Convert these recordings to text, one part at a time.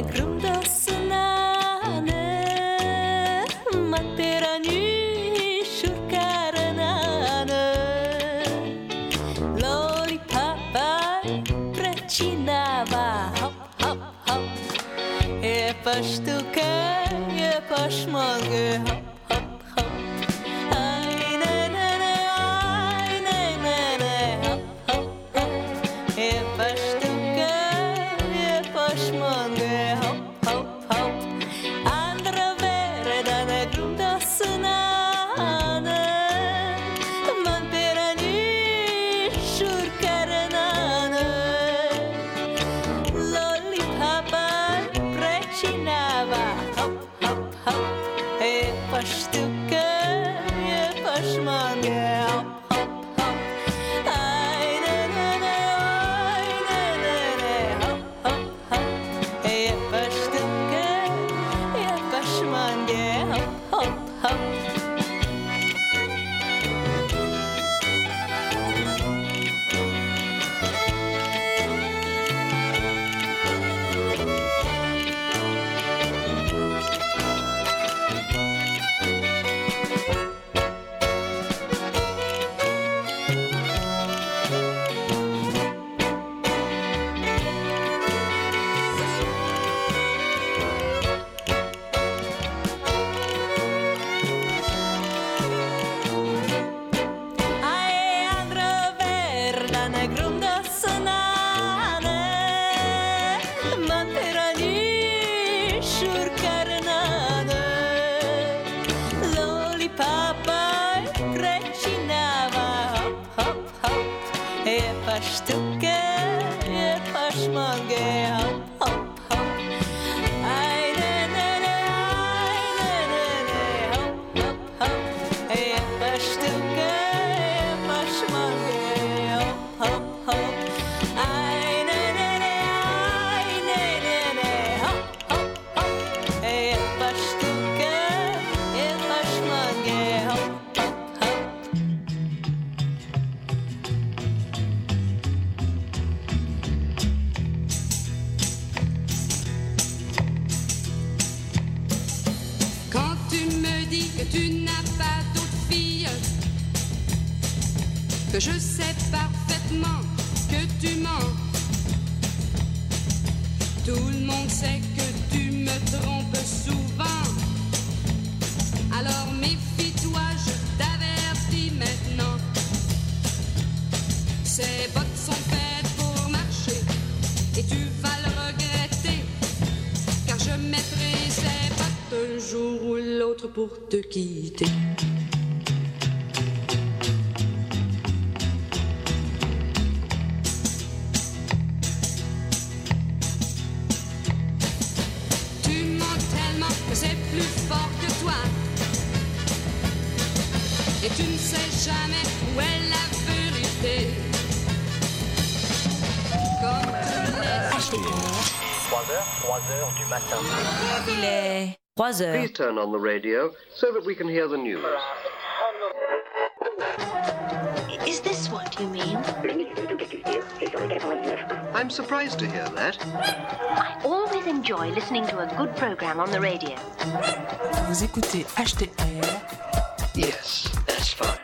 Pour te quitter. Tu mens tellement que c'est plus fort que toi. Et tu ne sais jamais où est la vérité. Comme tu laisses. 3h du matin. Il est 3h. Please turn on the radio so that we can hear the news. Is this what you mean? I'm surprised to hear that. I always enjoy listening to a good program on the radio. Vous écoutez HTR. Yes, that's fine.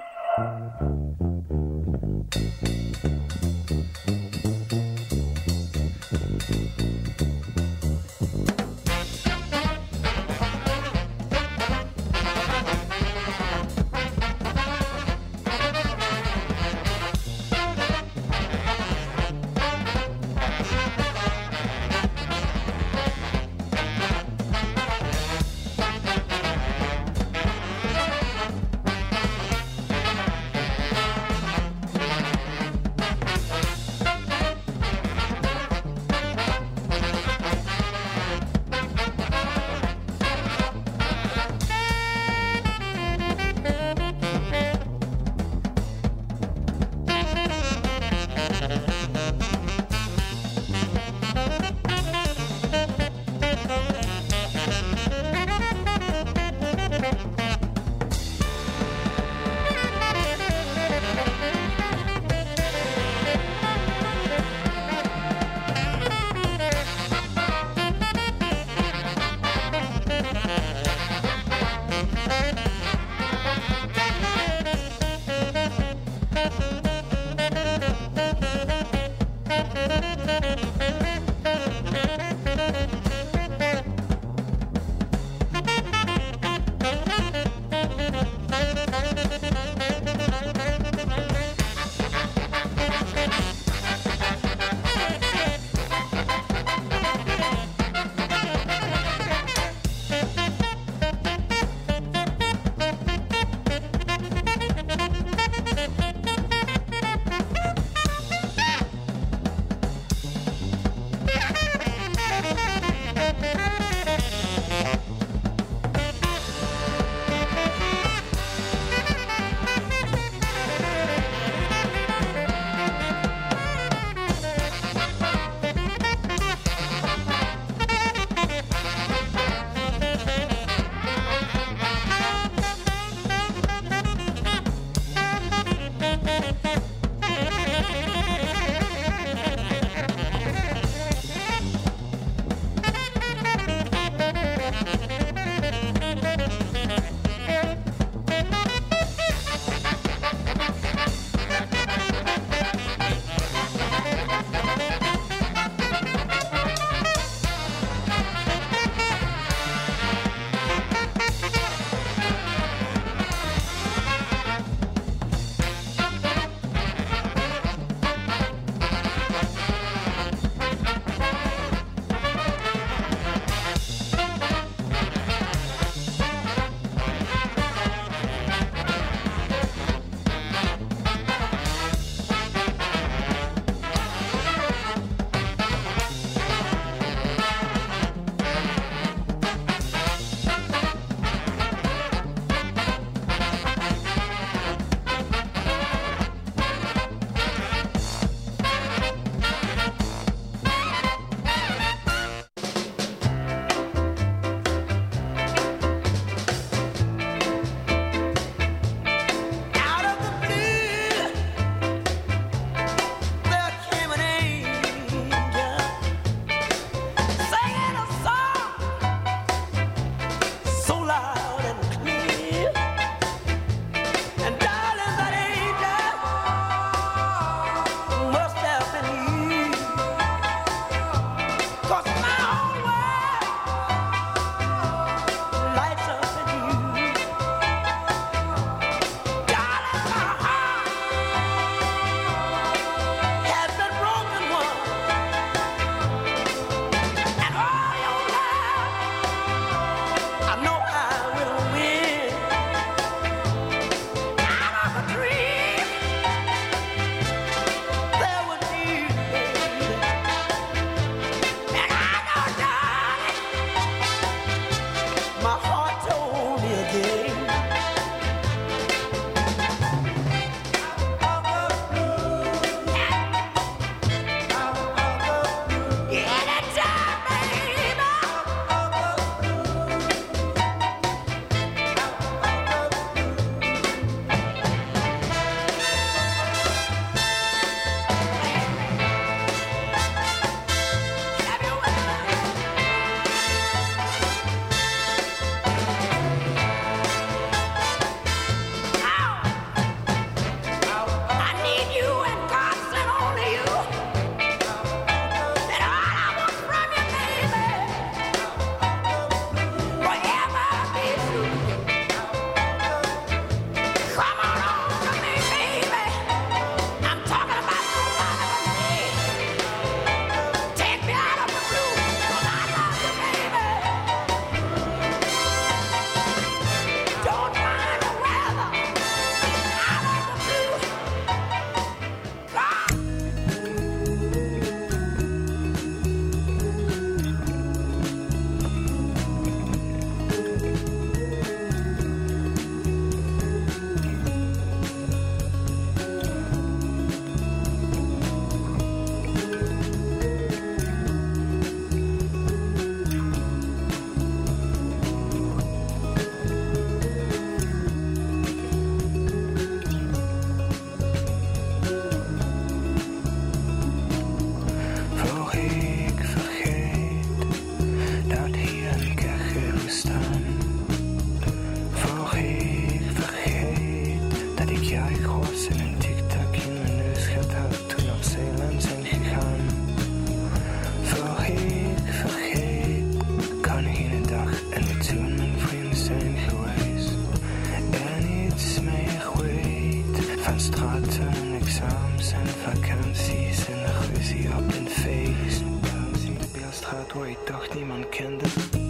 Kerstmis en vakanties en ruzie op een feest. Dan zie de Beelstraat waar je toch niemand kende.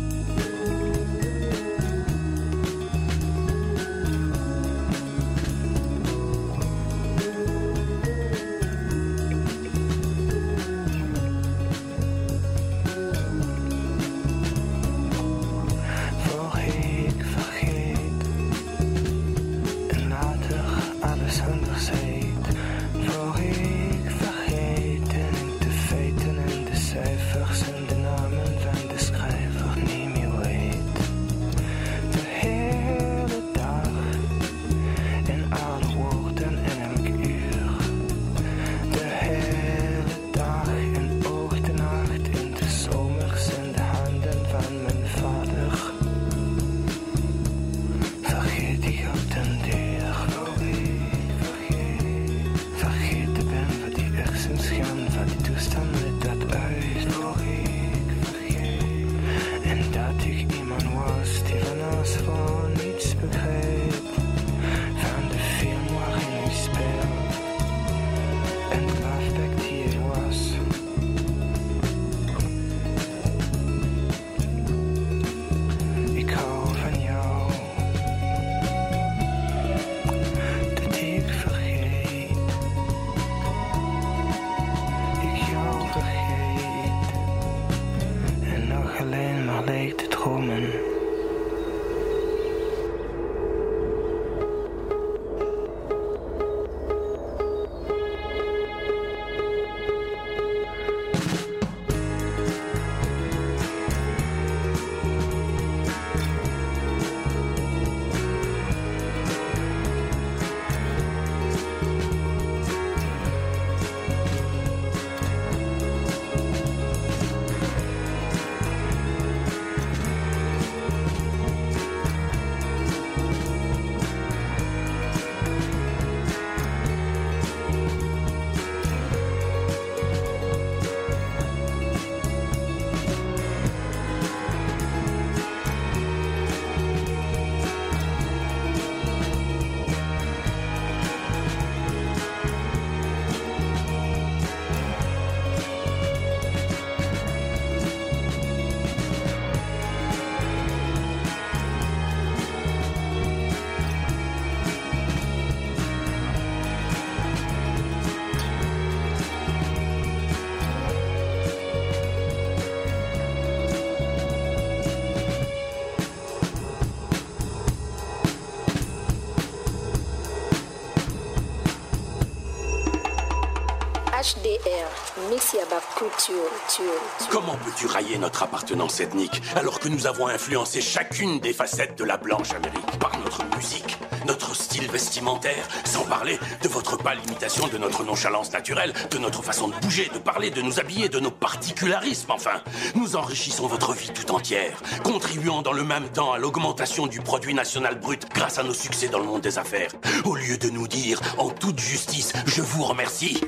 HDR, Messiaba Culture. Comment peux-tu railler notre appartenance ethnique alors que nous avons influencé chacune des facettes de la blanche Amérique par notre musique, notre style vestimentaire, sans parler de votre pâle imitation de notre nonchalance naturelle, de notre façon de bouger, de parler, de nous habiller, de nos particularismes, enfin. Nous enrichissons votre vie tout entière, contribuant dans le même temps à l'augmentation du produit national brut grâce à nos succès dans le monde des affaires. Au lieu de nous dire, en toute justice, je vous remercie.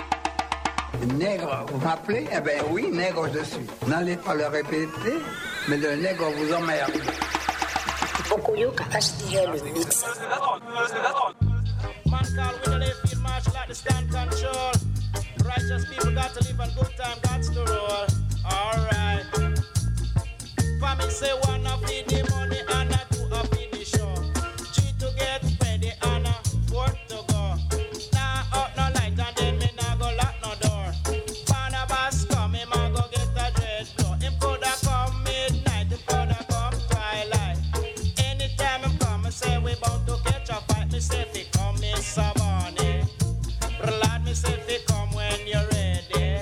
Nègre, vous m'appelez? Eh ben oui, nègre je suis. N'allez pas le répéter, mais le nègre vous emmerde. Bokoyoka HDR, le mix. Man call with the left field march like the stand control. Righteous people got to live and good time got to roll. Alright. For me say one of the money and a two of the show. Three to get ready and a four to go. Now up no light and then me nah go lock no door. Barnabas come, him a go get a dread blow. Him coulda come midnight, him coulda come twilight. Anytime him come, I say we bound to catch a fight. Me say fi come, me Savannah. Lad, me say fi come when you're ready.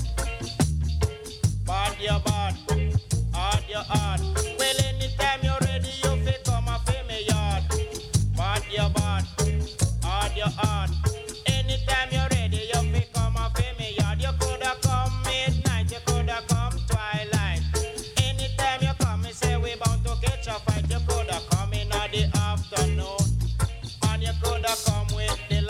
Bad your bad, hard your hard. Well, anytime you're ready, you fi come and fi me yard. Bad your bad, hard your hard. Anytime you're ready, you fi come and fi me yard. You coulda come midnight, you coulda come twilight. Anytime you come, me say we bound to catch a fight. You coulda come in the afternoon, and you coulda come with the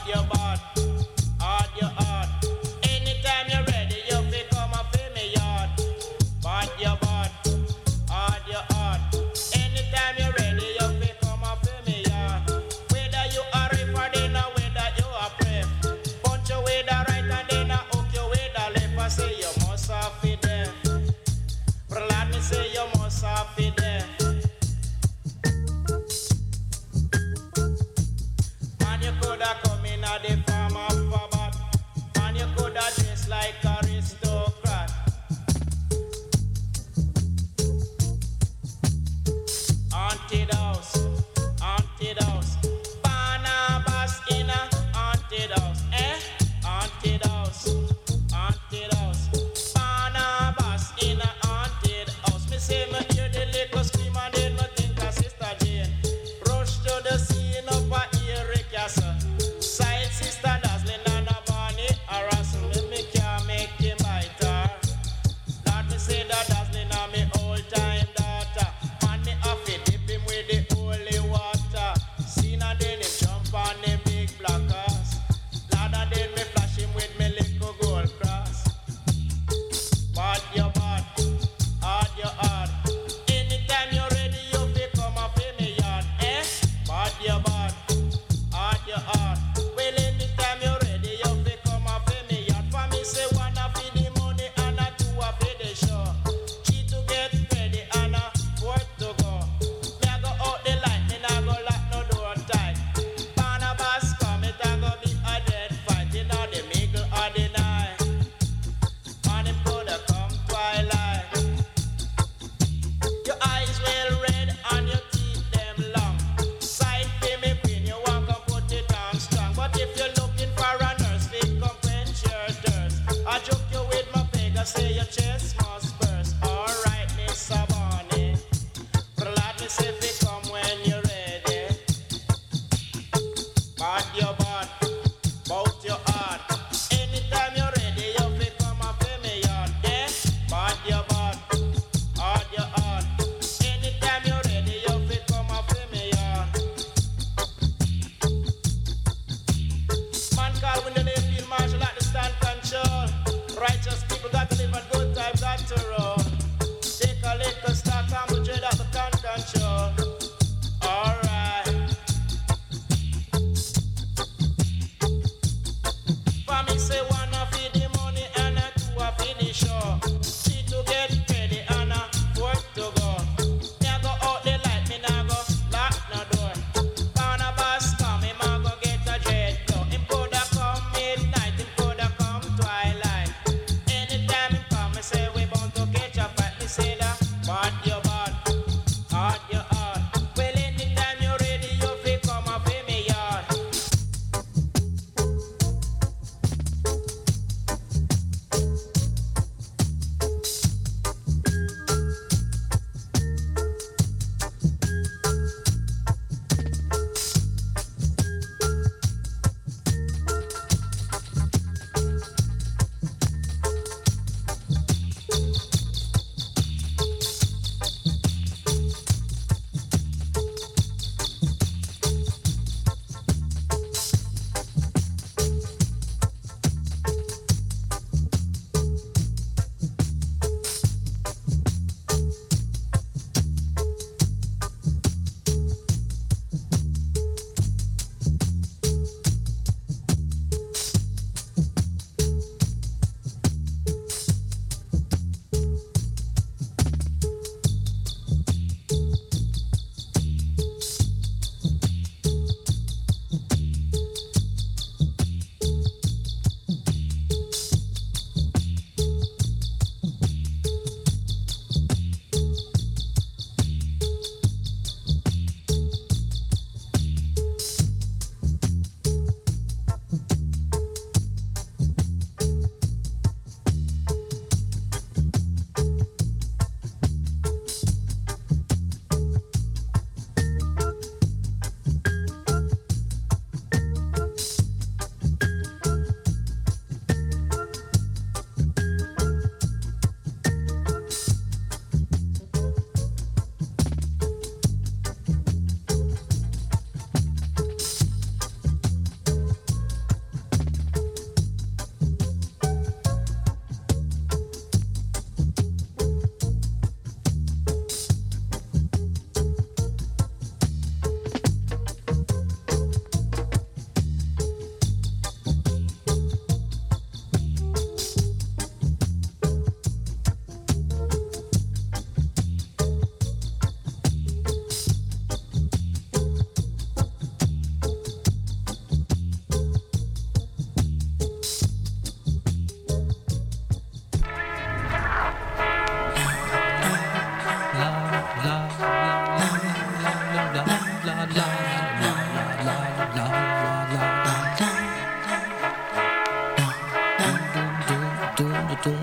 your bad, hard your heart. Anytime you're ready, you fi come up in me yard. Bad your bad, hard your heart. Anytime you're ready, you fi come up in me yard. Whether you are river, then whether you are prep. Punch you with the right and then hook you with the left. I say you must have it there. Let me say you must have it there. And you coulda come in at the farm of Fabat, and you coulda dress like aristocrat. Haunted house, Barnabas in a haunted house, haunted house, Barnabas in a haunted house. Me say me hear the little scream and then me think of Sister Jane. Rush to the scene up a Eric Castle. Side Sister Dazzling and a Barney harassing me. Me can't make him bite her. Lord, me say that Dazzling a me old time daughter. Man, me have to dip him with the holy water. Seen and then him jump on the big black ass. Lord, and then me flash him with me little gold cross. Bad your bad, hard your hard. Anytime you're ready, you fi come up in me yard, Bad your bad, hard your hard. Well, anytime you're ready, you fi come up in me yard. For me say one a fi the money and a two a fi the show. Three to get ready and a fourth to go. Me a go out the light, me nah go lock no door tight. Barnabas come, it a go be a dead fight. You know the middle of the night. And him coulda come twilight. Your eyes well red and your teeth them long. Side for me queen, you want to put it on strong. But if you're looking for a nurse, they come quench your thirst. I joke you with my peg, I say your chest must burst. Alright, Miss Bonnie. Let me say if you come when you're ready. Bad your bad, bout your heart. Anytime you're ready, you fi come up in me yard, Bad your bad, hard your heart. Anytime you're ready, you fi come up in me yard.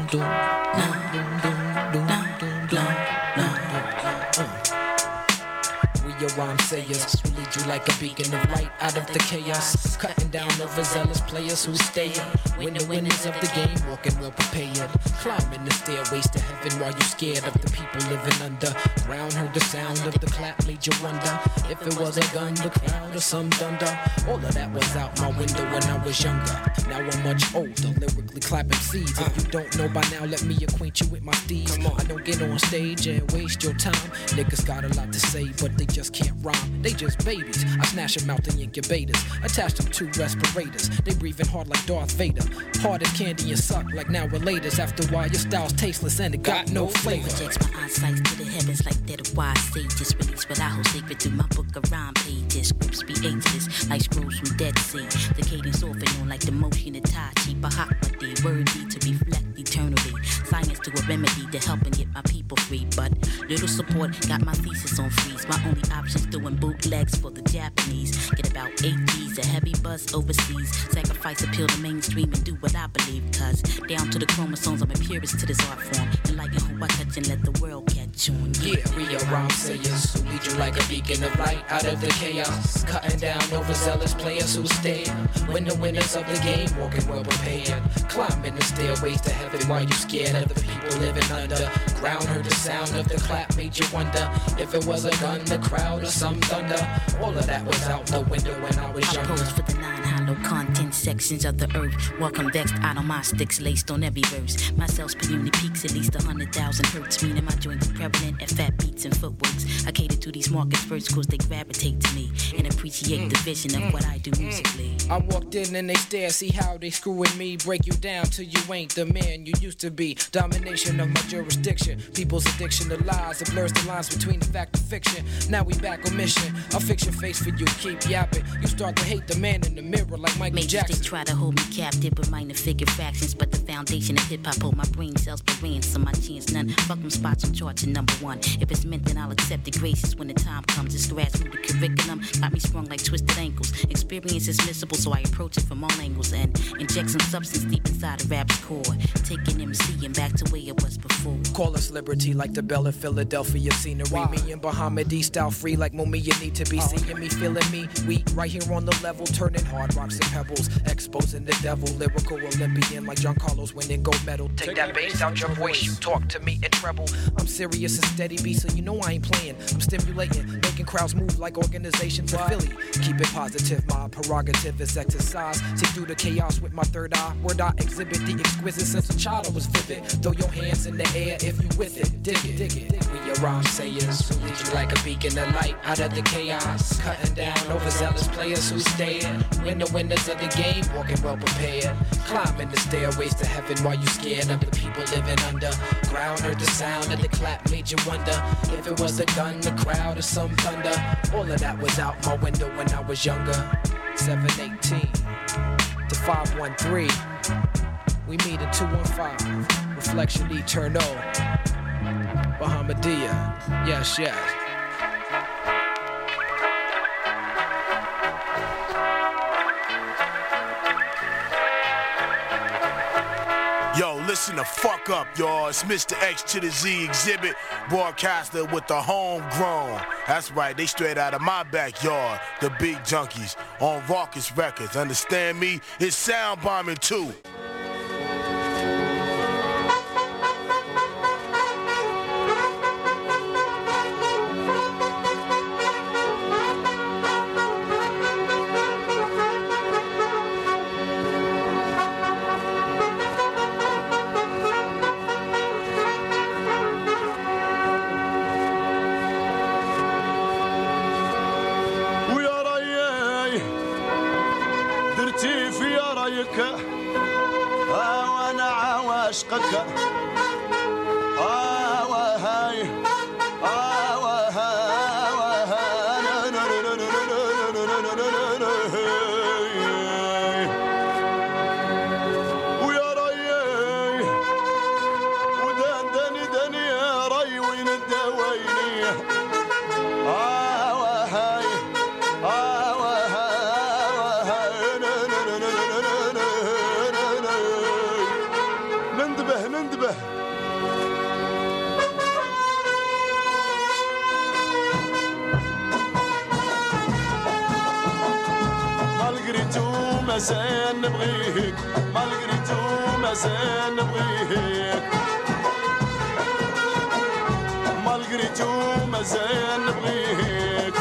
Your rhyme sayers who lead you like a beacon of light out of the chaos, cutting down overzealous players who stay when the winners of the game walking well prepared, climbing the stairways to heaven while you scared of the people living under ground. Heard the sound of the clap, made you wonder if it was a gun, the crowd, or some thunder. All of that was out my window when I was younger. Now I'm much older, lyrically clapping seeds. If you don't know by now, let me acquaint you with my steeds. I don't get on stage and waste your time. Niggas got a lot to say, but they just can't rhyme. They just babies. I snatch them out the incubators, attach them to respirators. They breathing hard like Darth Vader, hard as candy and suck like now relators. After a while, your style's tasteless and it got no flavor. Projects my eyesight to the heavens like they're the wise sages. Release what I hold sacred through my book of rhyme pages. Scripts be ageless like scrolls from Dead Sea. The cadence off and on like the motion of Tai Chi. Bahakmati, worthy to reflect eternally. Science to a remedy to help and get my people free. But little support got my thesis on freeze. My only option's doing bootlegs for the Japanese. Get about 8 G's, a heavy buzz overseas. Sacrifice appeal to mainstream and do what I believe. Cause down to the chromosomes, I'm a purist to this art form. Enlighten who I touch and let the world catch on. Yeah, we are rhyme sayers who lead you like a beacon of light out of the chaos, cutting down overzealous players who stay when the winners of the game walking well prepared, climbing the stairways to heaven while you scared of the people living under ground. Heard the sound of the clap, made you wonder if it was a gun, the crowd, or some thunder. All of that was out the window when I was younger. I pose for the 9 hollow content sections of the earth. Welcome vexed out on my sticks laced on every verse. My cells per unit peaks at least 100,000 hertz, meaning my joints are prevalent at fat beats and footworks. I cater to these markets first cause they gravitate to me and appreciate the vision of what I do musically. I walked in and they stare, see how they screwing me. Break you down till you ain't the man you used to be. Domination of my jurisdiction, people's addiction to lies. It blurs the lines between the fact and fiction. Now we back on mission. I'll fix your face for you, keep yapping. You start to hate the man in the mirror like Michael Jackson. They try to hold me captive with minor figure fractions, but the foundation of hip-hop hold my brain cells for ransom. My chance none, fuck them spots I'm charging number one. If it's meant then I'll accept the graces when the time comes. It's grassroots the curriculum, got me sprung like twisted ankles. Experience is missable so I approach it from all angles and inject some substance deep inside of rap's core. Taking MC and back to where it was before. Call us liberty like the Bell in Philadelphia scenery. Wow. Me and Bahamadia style free like Mumia need to be seeing me, feeling me. We right here on the level, turning hard rocks and pebbles, exposing the devil. Lyrical Olympian like John Carlos winning gold medal. Take that bass out your voice, you talk to me in treble. I'm serious and steady B, so you know I ain't playing. I'm stimulating, making crowds move like organizations in Philly. Keep it positive, my prerogative is exercise. See through the chaos with my third eye. Word I exhibit the exquisite sense of child I was vivid. Throw your hands in the air if you with it. Dig it, dig it. We are rhyme sayers who lead you like a beacon of light out of the chaos, cutting down overzealous players who stay when the winners of the game walking well prepared, climbing the stairways to heaven while you scared of the people living under ground. Heard the sound of the clap, made you wonder if it was a gun, the crowd, or some thunder. All of that was out my window when I was younger. 718 to 513. We meet at 215. Reflection Eternal. Bahamadia. Yes, yes. Yo, listen the fuck up, y'all. It's Mr. X to the Z exhibit, broadcaster with the homegrown. That's right, they straight out of my backyard. The Big Junkies on Raucous Records. Understand me? It's sound bombing too. وانا عواشقك وهاي ويا ريي ودندني دني يا ري وين الدويني وهاي ننتبه مازال نبغيك ما لقيتو مازال نبغيك ما لقيتو مازال نبغيك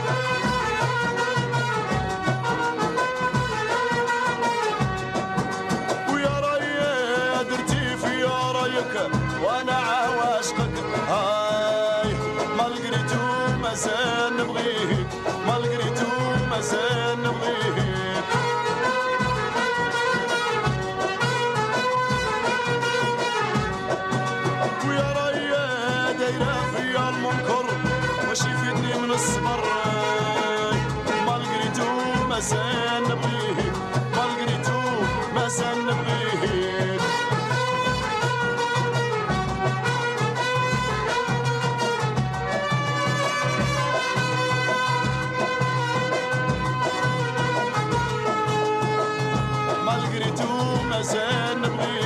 ويا رايا درتي في رايك وانا عواشقك هاي ما لقيتو مازال نبغيك ما لقيتو مازال نبغيك ويا رايا دايره فيا المنكر واش يفيدني من الصبر ما لقيتو مازال نبغيك ما لقيتو مازال نبغيك ما لقيتو مازال نبغيك